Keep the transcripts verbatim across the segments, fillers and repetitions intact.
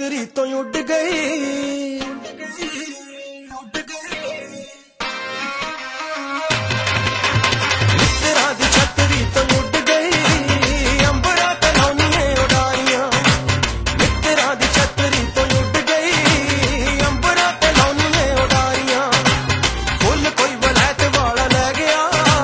छतरी तो उड़ गई। मित्तरा दी छतरी तो उड़ गई, अंबरा ते लाउनियां उडारियां। मित्तरा दी छतरी तो उड़ गई, अंबरा ते लाउनियां उडारियां। फुल कोई वलैत वाला ले गया,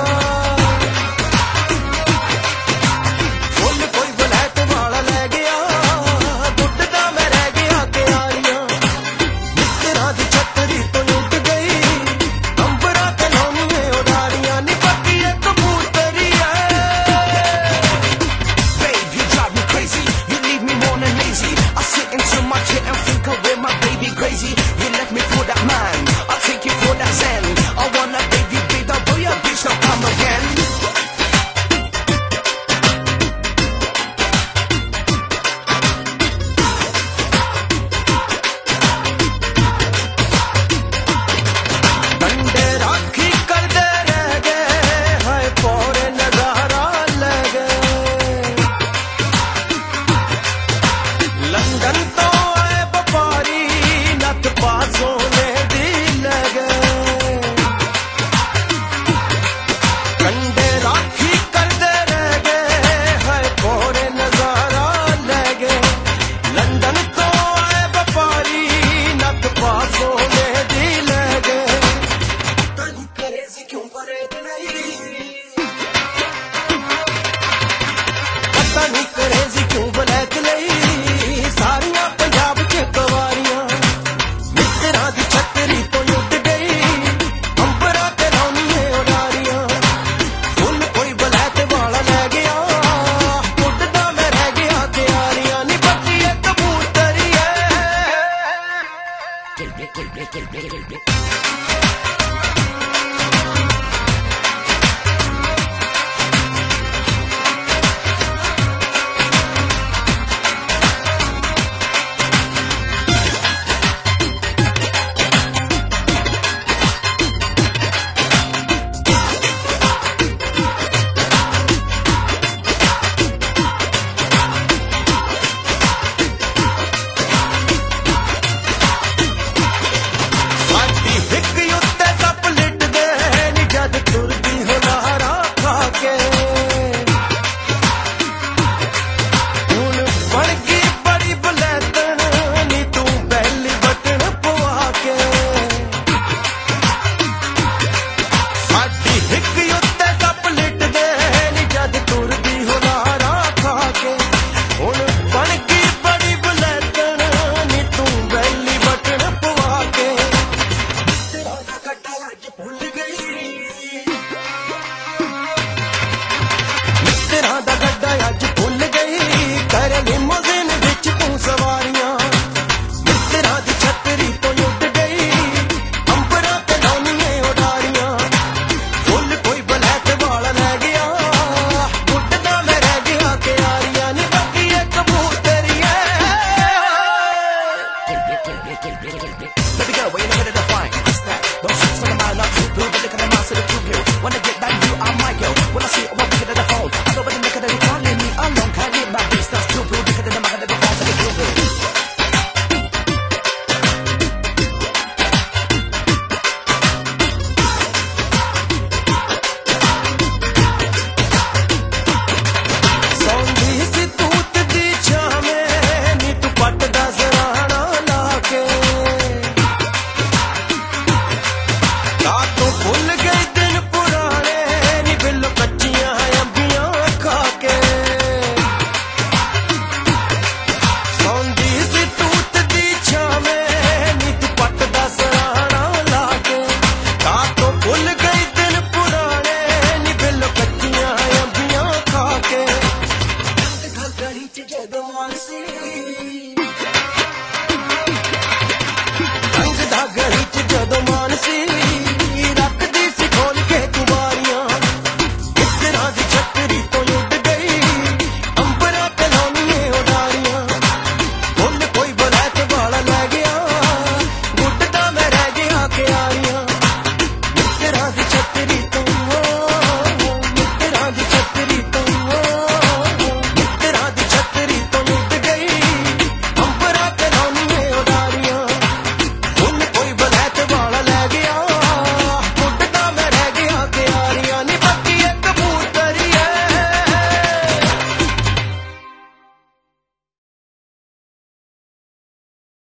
फुल कोई वलैत वाला ले गया। बुड्ढदा मैं रह गया क्यारियां। मित्तरा दी छतरी तो उड़ गई, अंबरा ते लाउनियां उडारियां। नी पक्की एक कबूतरी है। Babe, you drive me crazy. You leave me more than lazy. I sit into my chair and think of where my baby crazy. You left me for that man. I'll take you for that zen. I want a baby, baby, boy, your bitch don't come again. डंडे राखी करदे रह गए, हाय पौरे नजारा ले गए। London तो आए व्यापारी, नत पासों ने दी ले गए। डंडे राखी करदे रह गए, हाय पौरे नजारा ले गए। लंदन तो आए व्यापारी, नत पासों ने दी ले गए। तनी करेजी क्यों परेड नहीं, पता नहीं करेजी क्यों वलैत नहीं।